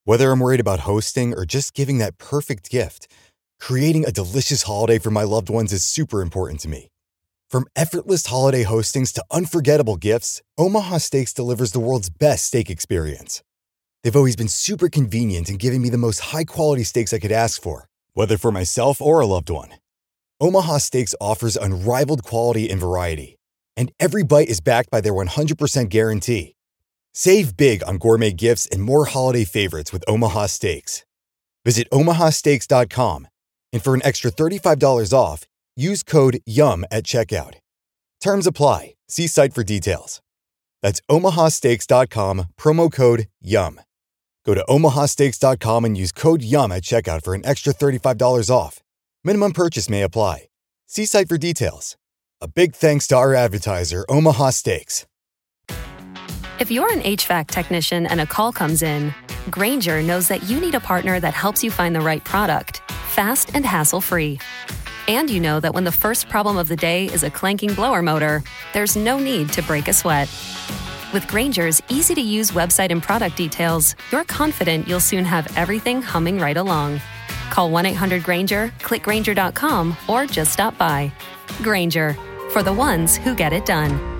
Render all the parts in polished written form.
Whether I'm worried about hosting or just giving that perfect gift, creating a delicious holiday for my loved ones is super important to me. From effortless holiday hostings to unforgettable gifts, Omaha Steaks delivers the world's best steak experience. They've always been super convenient in giving me the most high-quality steaks I could ask for, whether for myself or a loved one. Omaha Steaks offers unrivaled quality and variety, and every bite is backed by their 100% guarantee. Save big on gourmet gifts and more holiday favorites with Omaha Steaks. Visit omahasteaks.com, and for an extra $35 off, use code YUM at checkout. Terms apply. See site for details. That's omahasteaks.com, promo code YUM. Go to omahasteaks.com and use code YUM at checkout for an extra $35 off. Minimum purchase may apply. See site for details. A big thanks to our advertiser, Omaha Steaks. If you're an HVAC technician and a call comes in, Grainger knows that you need a partner that helps you find the right product, fast and hassle-free. And you know that when the first problem of the day is a clanking blower motor, there's no need to break a sweat. With Grainger's easy-to-use website and product details, you're confident you'll soon have everything humming right along. Call 1-800-GRAINGER, click Grainger.com, or just stop by. Grainger, for the ones who get it done.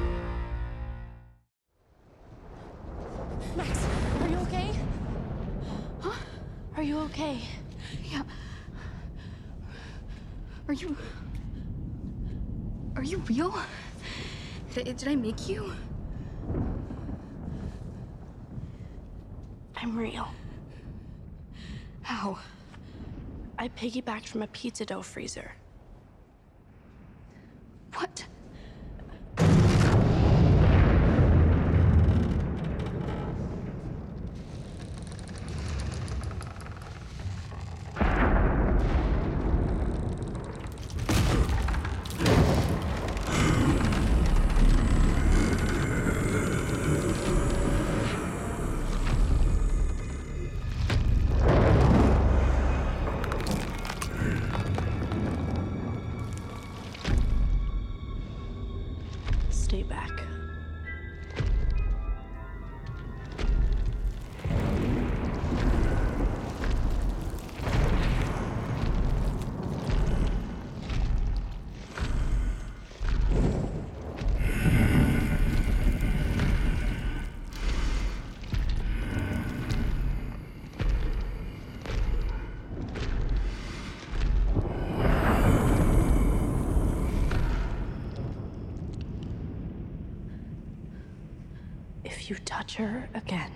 Max, are you okay? Huh? Are you okay? Yeah. Are you real? Did I make you? I'm real. How? I piggybacked from a pizza dough freezer. What? Stay back. If you touch her again,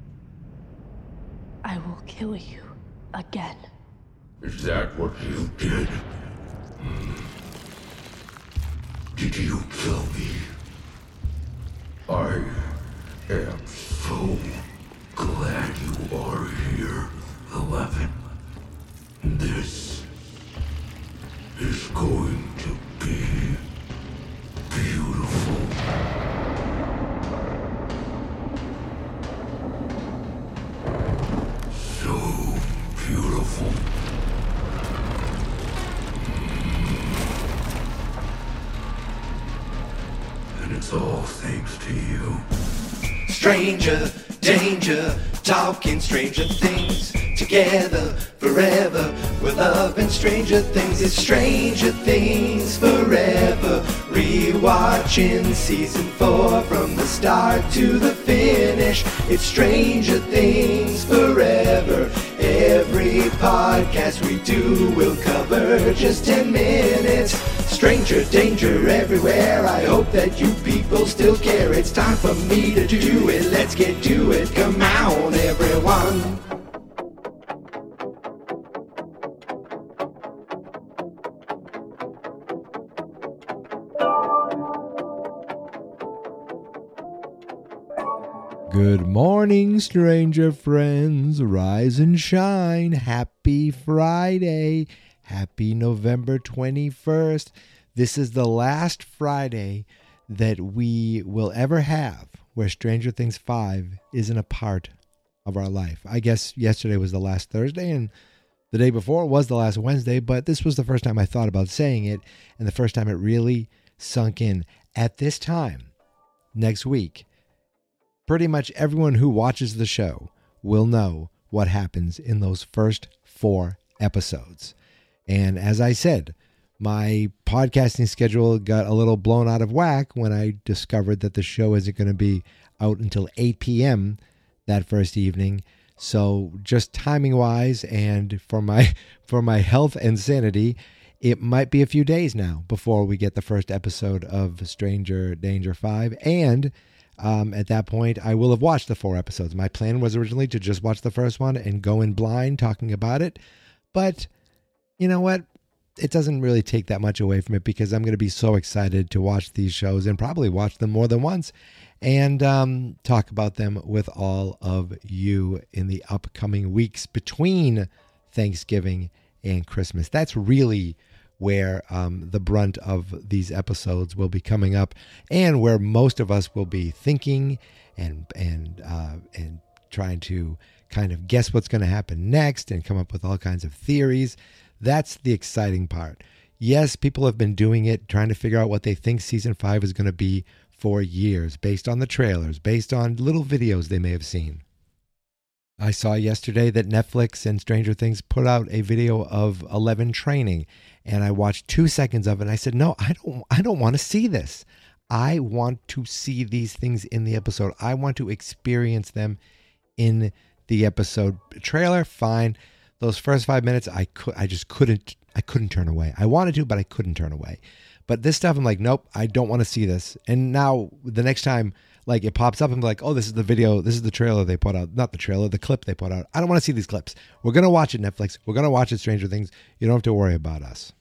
I will kill you again. Is that what you did? Did you kill me? I am so glad you are here, 11. This is going to be beautiful. So beautiful. And it's all thanks to you. Stranger, danger, talking stranger things. Together, forever, we're loving stranger things. It's Stranger Things Forever. Rewatching season 4 from the start to the finish. It's Stranger Things Forever. Every podcast we do will cover just 10 minutes. Stranger danger everywhere. I hope that you people still care. It's time for me to do it. Let's get to it. Come on, everyone. Good morning, stranger friends. Rise and shine. Happy Friday. Happy November 21st. This is the last Friday that we will ever have where Stranger Things 5 isn't a part of our life. I guess yesterday was the last Thursday and the day before was the last Wednesday, but this was the first time I thought about saying it and the first time it really sunk in. At this time, next week, pretty much everyone who watches the show will know what happens in those first 4 episodes. And as I said, my podcasting schedule got a little blown out of whack when I discovered that the show isn't going to be out until 8 p.m. that first evening. So just timing wise and for my health and sanity, it might be a few days now before we get the first episode of Stranger Danger 5. And at that point, I will have watched the 4 episodes. My plan was originally to just watch the first one and go in blind talking about it. But you know what? It doesn't really take that much away from it because I'm going to be so excited to watch these shows and probably watch them more than once and talk about them with all of you in the upcoming weeks between Thanksgiving and Christmas. That's really where the brunt of these episodes will be coming up and where most of us will be thinking and trying to kind of guess what's going to happen next and come up with all kinds of theories. That's the exciting part. Yes, people have been doing it, trying to figure out what they think season 5 is going to be for years, based on the trailers, based on little videos they may have seen. I saw yesterday that Netflix and Stranger Things put out a video of 11 training, and I watched 2 seconds of it, and I said, no, I don't want to see this. I want to see these things in the episode. I want to experience them in the episode. Trailer, fine. Those first 5 minutes, I couldn't turn away. I wanted to, but I couldn't turn away. But this stuff, I'm like, nope, I don't want to see this. And now the next time, like it pops up, I'm like, oh, this is the video, this is the trailer they put out. Not the trailer, the clip they put out. I don't want to see these clips. We're going to watch it, Netflix. We're going to watch it, Stranger Things. You don't have to worry about us.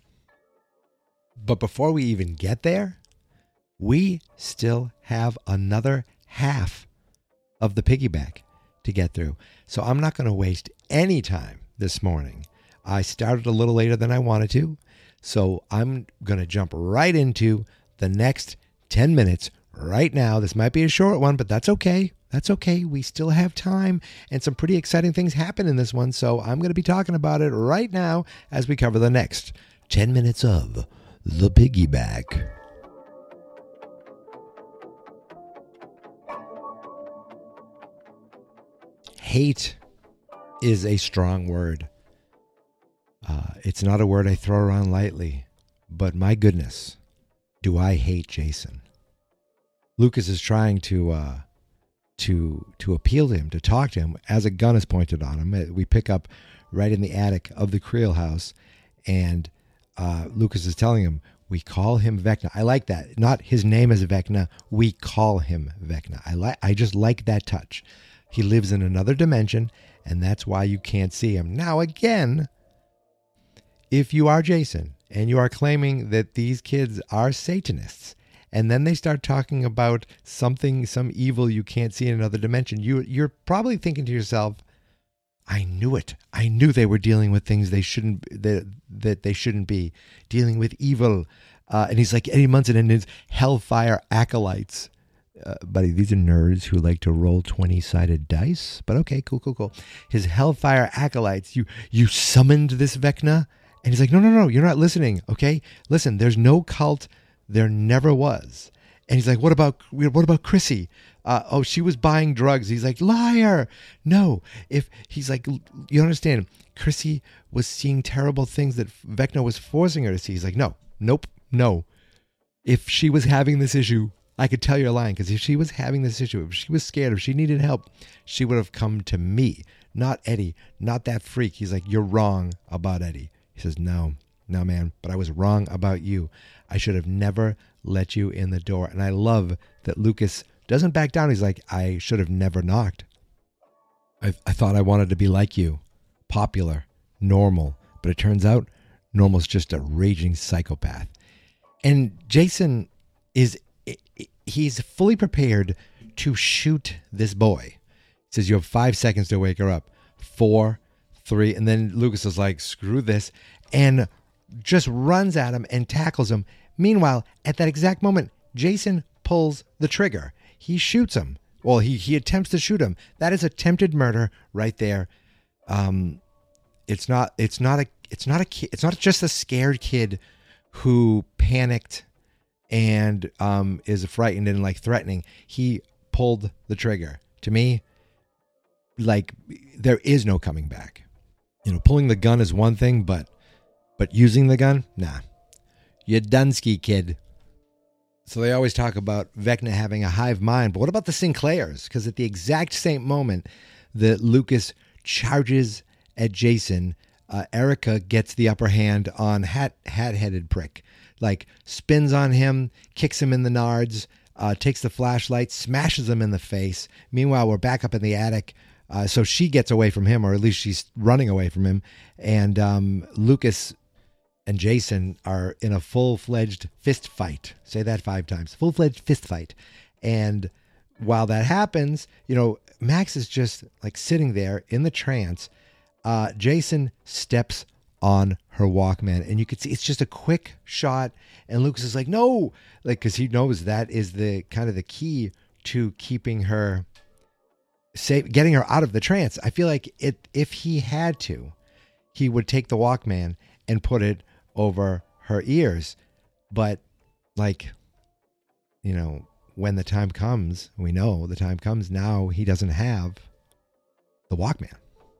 But before we even get there, we still have another half of the piggyback to get through. So I'm not going to waste any time this morning. I started a little later than I wanted to, so I'm going to jump right into the next 10 minutes right now. This might be a short one, but that's okay. That's okay. We still have time, and some pretty exciting things happen in this one, so I'm going to be talking about it right now as we cover the next 10 minutes of The Piggyback. Hate is a strong word. It's not a word I throw around lightly, but my goodness, do I hate Jason. Lucas is trying to appeal to him, to talk to him, as a gun is pointed on him. We pick up right in the attic of the Creel house, and Lucas is telling him, we call him Vecna. I like that. Not his name is Vecna. We call him Vecna. I just like that touch. He lives in another dimension, and that's why you can't see him. Now, again, if you are Jason and you are claiming that these kids are Satanists, and then they start talking about some evil you can't see in another dimension, you're probably thinking to yourself, I knew it. I knew they were dealing with things they shouldn't, that they shouldn't be dealing with evil. And he's like Eddie Munson and his Hellfire acolytes. Buddy, these are nerds who like to roll 20-sided dice. But okay, cool. His Hellfire acolytes. You summoned this Vecna? And he's like, no, you're not listening, okay? Listen, there's no cult. There never was. And he's like, what about Chrissy? Oh, she was buying drugs. He's like, liar. No. He's like, you understand, Chrissy was seeing terrible things that Vecna was forcing her to see. He's like, no. If she was having this issue, I could tell you're lying, because if she was having this issue, if she was scared, if she needed help, she would have come to me, not Eddie, not that freak. He's like, you're wrong about Eddie. He says, no, man, but I was wrong about you. I should have never let you in the door. And I love that Lucas doesn't back down. He's like, I should have never knocked. I thought I wanted to be like you, popular, normal, but it turns out normal's just a raging psychopath. And Jason he's fully prepared to shoot this boy. He says, you have 5 seconds to wake her up. 4, 3, and then Lucas is like, screw this, and just runs at him and tackles him. Meanwhile, at that exact moment, Jason pulls the trigger. He shoots him. Well, he attempts to shoot him. That is attempted murder right there. It's not just a scared kid who panicked and is frightened and like threatening. He pulled the trigger. To me, like there is no coming back. You know, pulling the gun is one thing, but using the gun, nah. You're Dunsky, kid. So they always talk about Vecna having a hive mind, but what about the Sinclairs? Because at the exact same moment that Lucas charges at Jason, Erica gets the upper hand on hat-headed prick. Like, spins on him, kicks him in the nards, takes the flashlight, smashes him in the face. Meanwhile, we're back up in the attic. So she gets away from him, or at least she's running away from him. And Lucas and Jason are in a full-fledged fist fight. Say that 5 times. Full-fledged fist fight. And while that happens, you know, Max is just like sitting there in the trance. Jason steps on her Walkman, and you could see it's just a quick shot. And Lucas is like, no, like, because he knows that is the kind of the key to keeping her safe, getting her out of the trance. I feel like if he had to, he would take the Walkman and put it over her ears. But like, you know, when the time comes, we know the time comes now, he doesn't have the Walkman.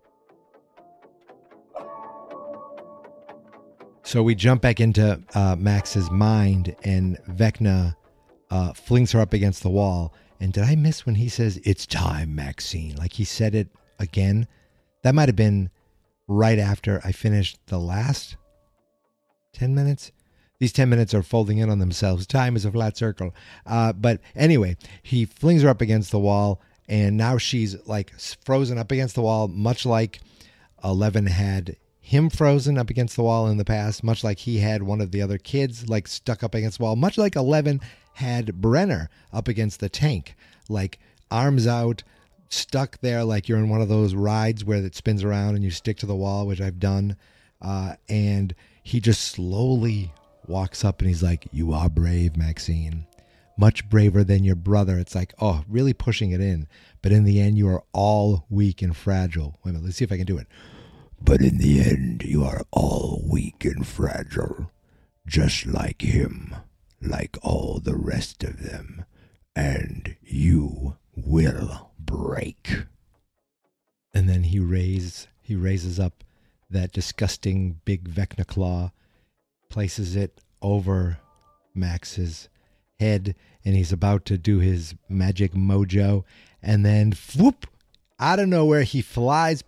So we jump back into Max's mind, and Vecna flings her up against the wall. And did I miss when he says, "It's time, Maxine"? Like he said it again. That might have been right after I finished the last 10 minutes. These 10 minutes are folding in on themselves. Time is a flat circle. But anyway, he flings her up against the wall, and now she's like frozen up against the wall, much like 11 had him frozen up against the wall in the past, much like he had one of the other kids like stuck up against the wall, much like 11 had Brenner up against the tank, like arms out, stuck there like you're in one of those rides where it spins around and you stick to the wall, which I've done. And he just slowly walks up and he's like, "You are brave, Maxine. Much braver than your brother." It's like, oh, really pushing it in. But in the end, you are all weak and fragile. Wait a minute, let's see if I can do it. "But in the end, you are all weak and fragile, just like him, like all the rest of them, and you will break." And then he raises up that disgusting big Vecna claw, places it over Max's head, and he's about to do his magic mojo, and then whoop, out of nowhere, he flies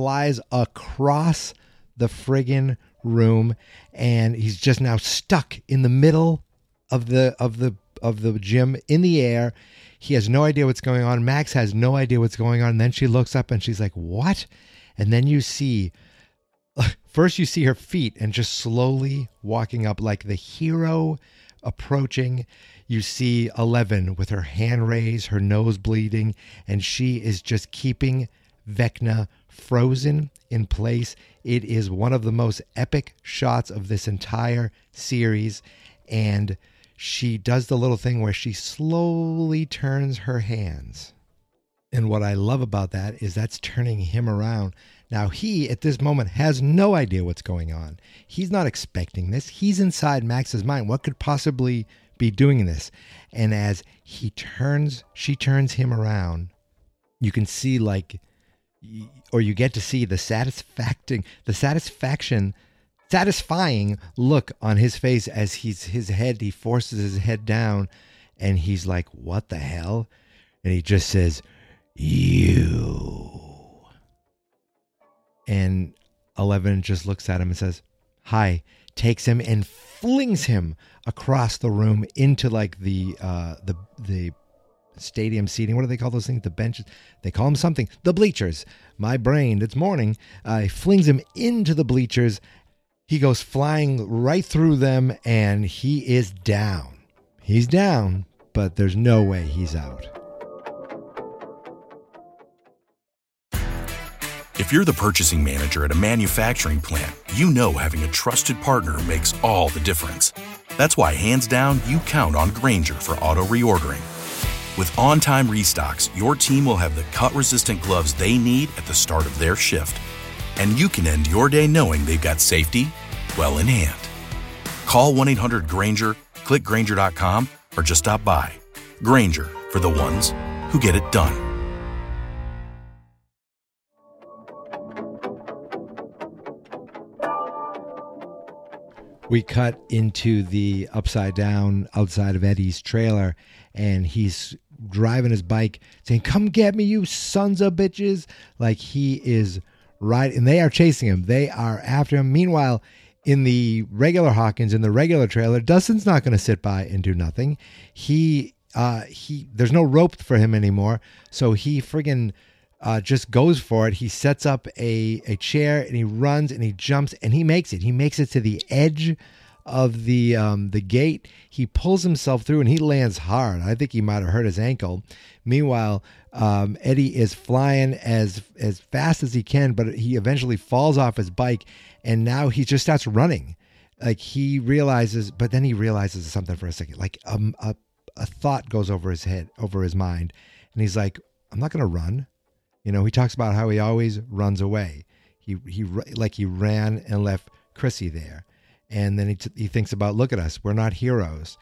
across the friggin' room, and he's just now stuck in the middle of the gym in the air. He has no idea what's going on. Max has no idea what's going on. And then she looks up and she's like, "What?" And then you see, first you see her feet and just slowly walking up like the hero approaching. You see 11 with her hand raised, her nose bleeding, and she is just keeping Vecna frozen in place. It is one of the most epic shots of this entire series, and she does the little thing where she slowly turns her hands. And what I love about that is that's turning him around. Now he, at this moment, has no idea what's going on. He's not expecting this. He's inside Max's mind. What could possibly be doing this? And as she turns him around, you can see or you get to see the satisfying look on his face as he forces his head down, and he's like, "What the hell?" And he just says, "You." And 11 just looks at him and says, "Hi," takes him and flings him across the room into like the stadium seating. What do they call those things? The benches. They call them something. The bleachers. My brain, it's morning. He flings him into the bleachers. He goes flying right through them, and he is down. He's down, but there's no way he's out. If you're the purchasing manager at a manufacturing plant, you know having a trusted partner makes all the difference. That's why, hands down, you count on Grainger for auto reordering. With on-time restocks, your team will have the cut-resistant gloves they need at the start of their shift. And you can end your day knowing they've got safety well in hand. Call 1-800-GRAINGER, click Grainger.com, or just stop by. Grainger, for the ones who get it done. We cut into the upside down outside of Eddie's trailer, and he's driving his bike saying, "Come get me, you sons of bitches." Like he is right, and they are chasing him. They are after him. Meanwhile, in the regular Hawkins, in the regular trailer, Dustin's not going to sit by and do nothing. There's no rope for him anymore, so he friggin' just goes for it. He sets up a chair, and he runs and he jumps and he makes it. He makes it to the edge of the gate. He pulls himself through and he lands hard. I think he might have hurt his ankle. Meanwhile, Eddie is flying as fast as he can, but he eventually falls off his bike, and now he just starts running. Like he realizes, but then he realizes something for a second. Like a thought goes over his head, over his mind, and he's like, "I'm not going to run." You know, he talks about how he always runs away. He ran and left Chrissy there. And then he thinks about, look at us, we're not heroes,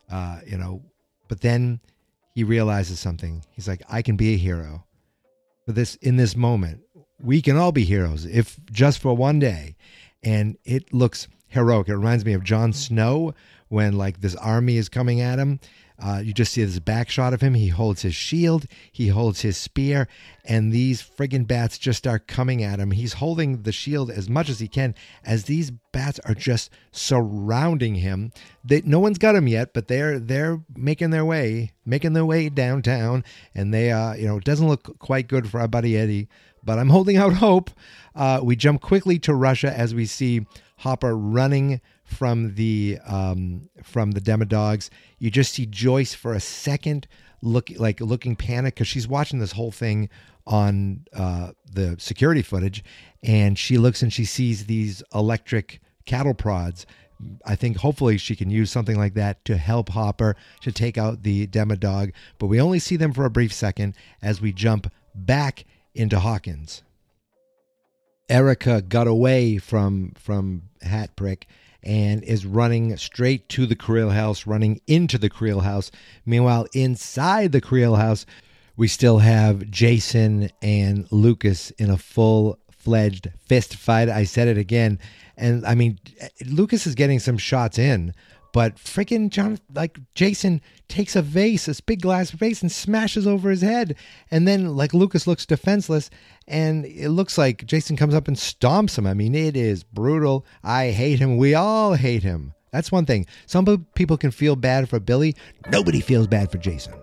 But then he realizes something. He's like, I can be a hero. In this moment, we can all be heroes, if just for one day. And it looks heroic. It reminds me of Jon Snow when like this army is coming at him. You just see this back shot of him. He holds his shield, he holds his spear, and these friggin' bats just start coming at him. He's holding the shield as much as he can as these bats are just surrounding him. No one's got him yet, but they're making their way downtown, and they it doesn't look quite good for our buddy Eddie, but I'm holding out hope. We jump quickly to Russia as we see Hopper running from the Demodogs. You just see Joyce for a second looking panicked because she's watching this whole thing on the security footage, and she looks and she sees these electric cattle prods. I think hopefully she can use something like that to help Hopper to take out the Demodog, but we only see them for a brief second as we jump back into Hawkins. Erica got away from Hat Prick and is running straight to the Creel house, running into the Creel house. Meanwhile, inside the Creel house, we still have Jason and Lucas in a full-fledged fist fight. I said it again. And, I mean, Lucas is getting some shots in, but freaking Jason takes a vase, this big glass vase, and smashes over his head. And then, Lucas looks defenseless, and it looks like Jason comes up and stomps him. I mean, it is brutal. I hate him. We all hate him. That's one thing. Some people can feel bad for Billy. Nobody feels bad for Jason.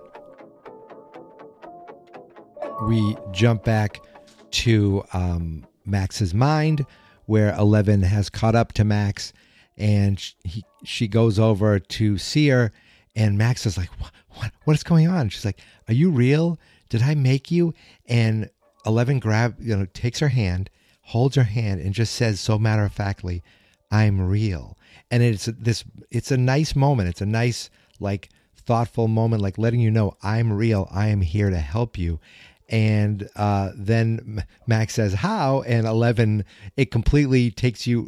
We jump back to Max's mind, where 11 has caught up to Max, and she goes over to see her, and Max is like, what is going on? She's like, are you real? Did I make you? And 11 takes her hand, holds her hand, and just says so matter-of-factly, I'm real. And it's a nice moment. It's a nice, thoughtful moment, letting you know, I'm real. I am here to help you. And then Max says, how? And 11, it completely takes you,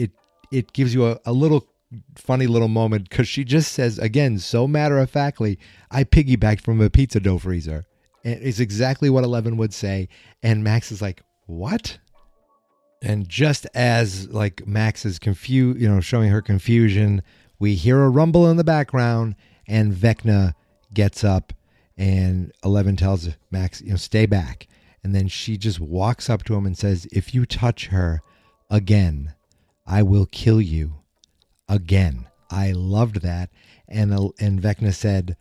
it gives you a little funny little moment, because she just says, again, so matter-of-factly, I piggybacked from a pizza dough freezer. And it's exactly what 11 would say. And Max is like, what? And just as Max is confused, showing her confusion, we hear a rumble in the background, and Vecna gets up, and 11 tells Max, stay back. And then she just walks up to him and says, if you touch her again, I will kill you again. I loved that. And Vecna said,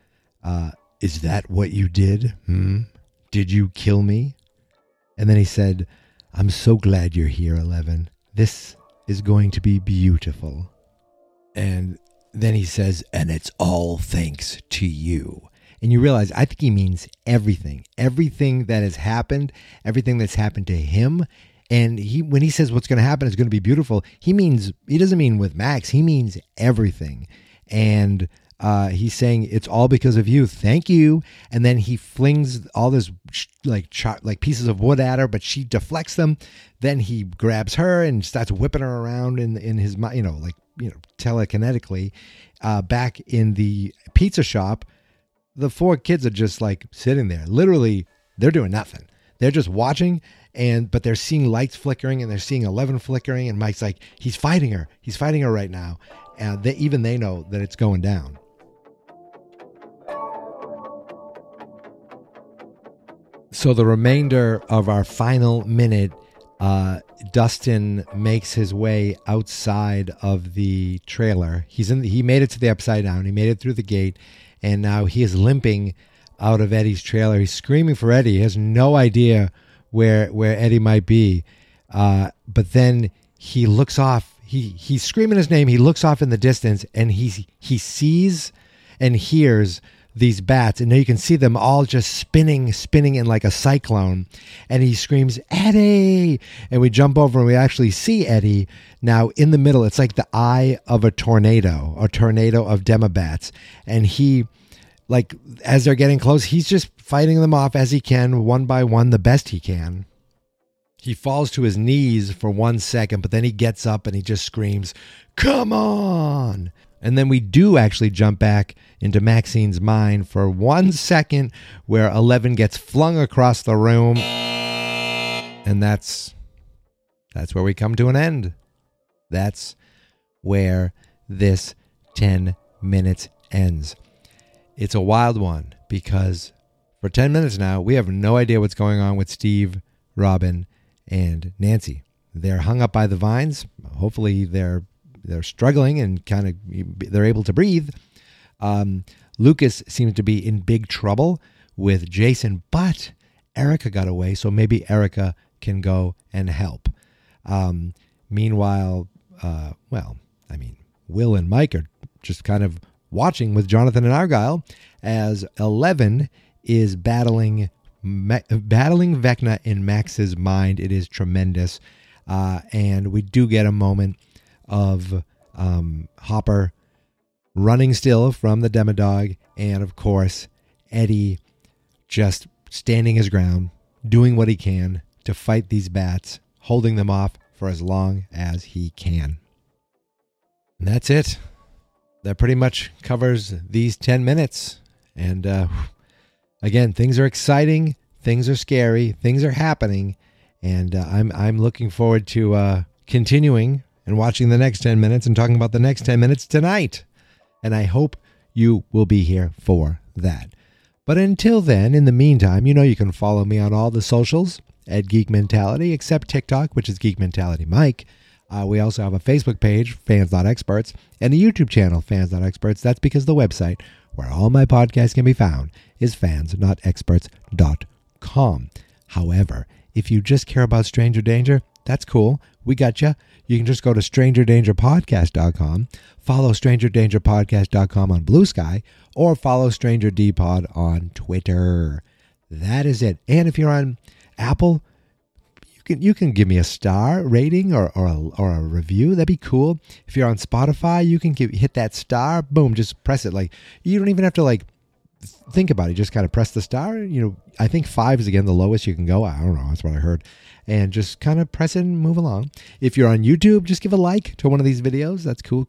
is that what you did? Did you kill me? And then he said, I'm so glad you're here, 11. This is going to be beautiful. And then he says, and it's all thanks to you. And you realize, I think he means everything. Everything that has happened, everything that's happened to him. And when he says what's going to happen is going to be beautiful, he doesn't mean with Max. He means everything. And he's saying, it's all because of you. Thank you. And then he flings all this pieces of wood at her, but she deflects them. Then he grabs her and starts whipping her around in his mind, telekinetically. Back in the pizza shop, the four kids are just sitting there. Literally, they're doing nothing. They're just watching, but they're seeing lights flickering, and they're seeing 11 flickering, and Mike's like, he's fighting her. He's fighting her right now. even they know that it's going down. So the remainder of our final minute, Dustin makes his way outside of the trailer. He made it to the Upside Down. He made it through the gate, and now he is limping out of Eddie's trailer. He's screaming for Eddie. He has no idea where Eddie might be. But then he looks off. He's screaming his name. He looks off in the distance, and he sees and hears these bats, and now you can see them all just spinning in like a cyclone, and he screams, "Eddie!" And we jump over and we actually see Eddie now in the middle. It's like the eye of a tornado of demobats, and he, like, as they're getting close, he's just fighting them off as he can, one by one, the best he can. He falls to his knees for 1 second, but then he gets up and he just screams, "Come on!" And then we do actually jump back into Maxine's mind for 1 second, where 11 gets flung across the room. And that's where we come to an end. That's where this 10 minutes ends. It's a wild one, because for 10 minutes now, we have no idea what's going on with Steve, Robin, and Nancy. They're hung up by the vines. Hopefully they're struggling and kind of they're able to breathe. Lucas seems to be in big trouble with Jason, but Erica got away, so maybe Erica can go and help. Meanwhile, Will and Mike are just kind of watching with Jonathan and Argyle as 11 is battling Vecna in Max's mind. It is tremendous. And we do get a moment of Hopper running still from the Demodog, and of course Eddie just standing his ground, doing what he can to fight these bats, holding them off for as long as he can. And that's it. That pretty much covers these 10 minutes. And again, things are exciting, things are scary, things are happening, and I'm looking forward to continuing and watching the next 10 minutes and talking about the next 10 minutes tonight. And I hope you will be here for that. But until then, in the meantime, you can follow me on all the socials at Geek Mentality, except TikTok, which is Geek Mentality Mike. We also have a Facebook page, Fans.Experts, and a YouTube channel, Fans.Experts. That's because the website where all my podcasts can be found is fans.experts.com. However, if you just care about Stranger Danger, that's cool. We got you. You can just go to strangerdangerpodcast.com, follow strangerdangerpodcast.com on Blue Sky, or follow Stranger D-Pod on Twitter. That is it. And if you're on Apple, you can give me a star rating or a review. That'd be cool. If you're on Spotify, you can hit that star. Boom, just press it. Like, you don't even have to think about it. Just kind of press the star. I think 5 is again the lowest you can go. I don't know. That's what I heard. And just kind of press it and move along. If you're on YouTube, just give a like to one of these videos. That's cool.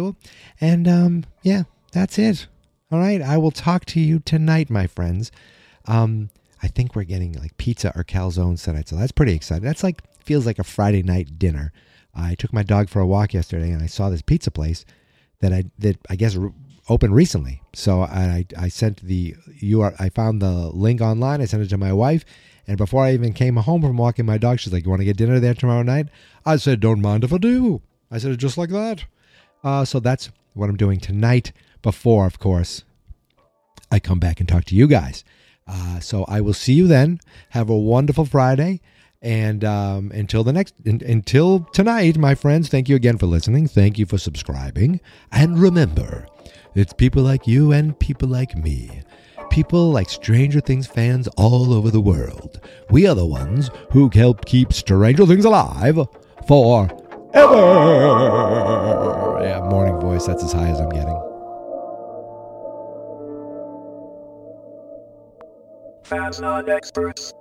And yeah, that's it. All right. I will talk to you tonight, my friends. I think we're getting like pizza or calzones tonight, so that's pretty exciting. That's feels like a Friday night dinner. I took my dog for a walk yesterday, and I saw this pizza place that I guess opened recently. So I sent I found the link online. I sent it to my wife, and before I even came home from walking my dog, she's like, "You want to get dinner there tomorrow night?" I said, "Don't mind if I do." I said it just like that. So that's what I'm doing tonight. Before, of course, I come back and talk to you guys. So I will see you then. Have a wonderful Friday. And until tonight, my friends, thank you again for listening. Thank you for subscribing. And remember, it's people like you and people like me. People like Stranger Things fans all over the world. We are the ones who help keep Stranger Things alive forever. Yeah, morning voice. That's as high as I'm getting. Fans Not Experts.